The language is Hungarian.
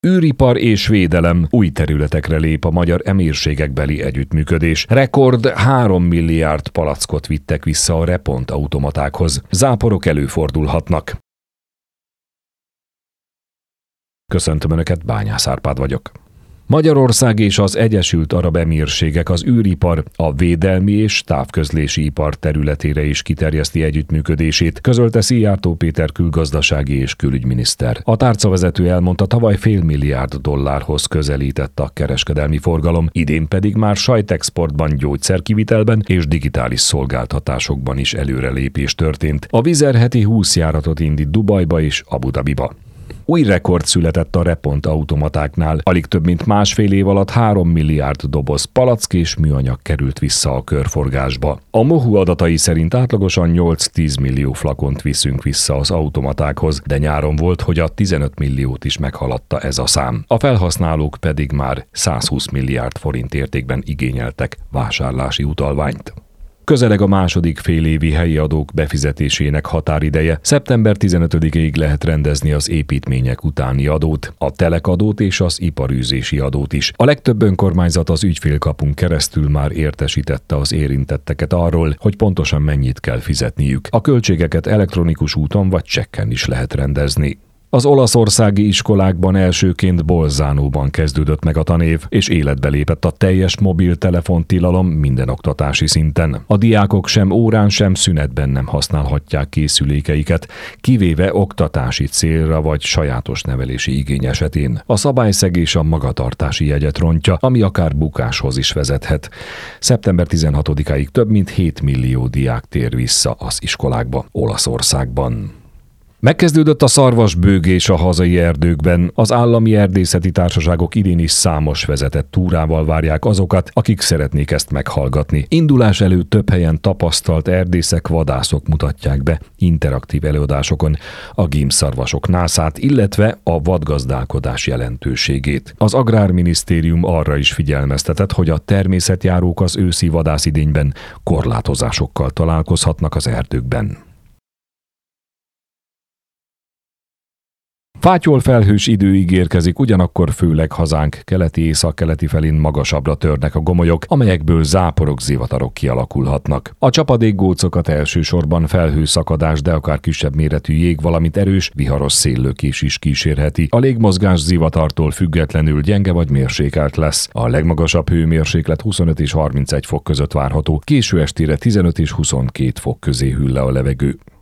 Űripar és védelem, új területekre lép a magyar emírségekbeli együttműködés. Rekord 3 milliárd palackot vittek vissza a Repont automatákhoz. Záporok előfordulhatnak. Köszöntöm Önöket, Bányász Árpád vagyok. Magyarország és az Egyesült Arab Emírségek az űripar, a védelmi és távközlési ipar területére is kiterjeszti együttműködését, közölte Szijjártó Péter külgazdasági és külügyminiszter. A tárcavezető elmondta, tavaly $500 milliárd közelített a kereskedelmi forgalom, idén pedig már sajtexportban, gyógyszerkivitelben és digitális szolgáltatásokban is előrelépés történt. A Wizz Air heti 20 járatot indít Dubajba és Abu Dhabiba. Új rekord született a Repont automatáknál. Alig több mint másfél év alatt 3 milliárd doboz palack és műanyag került vissza a körforgásba. A MOHU adatai szerint átlagosan 8-10 millió flakont viszünk vissza az automatákhoz, de nyáron volt, hogy a 15 milliót is meghaladta ez a szám. A felhasználók pedig már 120 milliárd forint értékben igényeltek vásárlási utalványt. Közeleg a második félévi helyi adók befizetésének határideje. Szeptember 15-ig lehet rendezni az építmények utáni adót, a telekadót és az iparűzési adót is. A legtöbb önkormányzat az ügyfélkapun keresztül már értesítette az érintetteket arról, hogy pontosan mennyit kell fizetniük. A költségeket elektronikus úton vagy csekken is lehet rendezni. Az olaszországi iskolákban elsőként Bolzánóban kezdődött meg a tanév, és életbe lépett a teljes mobiltelefontilalom minden oktatási szinten. A diákok sem órán, sem szünetben nem használhatják készülékeiket, kivéve oktatási célra vagy sajátos nevelési igény esetén. A szabályszegés a magatartási jegyet rontja, ami akár bukáshoz is vezethet. Szeptember 16-áig több mint 7 millió diák tér vissza az iskolákba Olaszországban. Megkezdődött a szarvasbőgés a hazai erdőkben. Az állami erdészeti társaságok idén is számos vezetett túrával várják azokat, akik szeretnék ezt meghallgatni. Indulás előtt több helyen tapasztalt erdészek, vadászok mutatják be interaktív előadásokon a gímszarvasok nászát, illetve a vadgazdálkodás jelentőségét. Az Agrárminisztérium arra is figyelmeztetett, hogy a természetjárók az őszi vadászidényben korlátozásokkal találkozhatnak az erdőkben. Fátyol felhős idő ígérkezik, ugyanakkor főleg hazánk keleti-északkeleti felén magasabbra törnek a gomolyok, amelyekből záporok, zivatarok kialakulhatnak. A csapadékgócokat elsősorban felhőszakadás, de akár kisebb méretű jég, valamint erős, viharos széllökés is kísérheti. A légmozgás zivatartól függetlenül gyenge vagy mérsékelt lesz. A legmagasabb hőmérséklet 25 és 31 fok között várható, késő estére 15 és 22 fok közé hűl le a levegő.